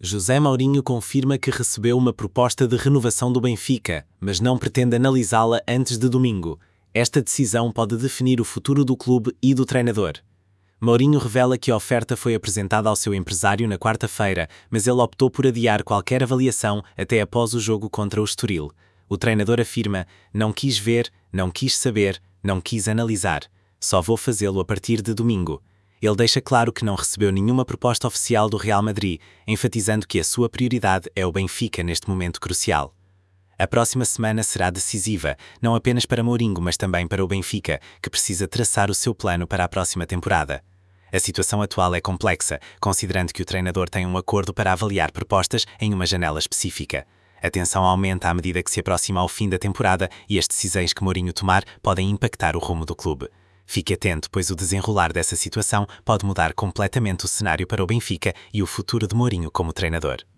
José Mourinho confirma que recebeu uma proposta de renovação do Benfica, mas não pretende analisá-la antes de domingo. Esta decisão pode definir o futuro do clube e do treinador. Mourinho revela que a oferta foi apresentada ao seu empresário na quarta-feira, mas ele optou por adiar qualquer avaliação até após o jogo contra o Estoril. O treinador afirma: "Não quis ver, não quis saber, não quis analisar. Só vou fazê-lo a partir de domingo." Ele deixa claro que não recebeu nenhuma proposta oficial do Real Madrid, enfatizando que a sua prioridade é o Benfica neste momento crucial. A próxima semana será decisiva, não apenas para Mourinho, mas também para o Benfica, que precisa traçar o seu plano para a próxima temporada. A situação atual é complexa, considerando que o treinador tem um acordo para avaliar propostas em uma janela específica. A tensão aumenta à medida que se aproxima ao fim da temporada e as decisões que Mourinho tomar podem impactar o rumo do clube. Fique atento, pois o desenrolar dessa situação pode mudar completamente o cenário para o Benfica e o futuro de Mourinho como treinador.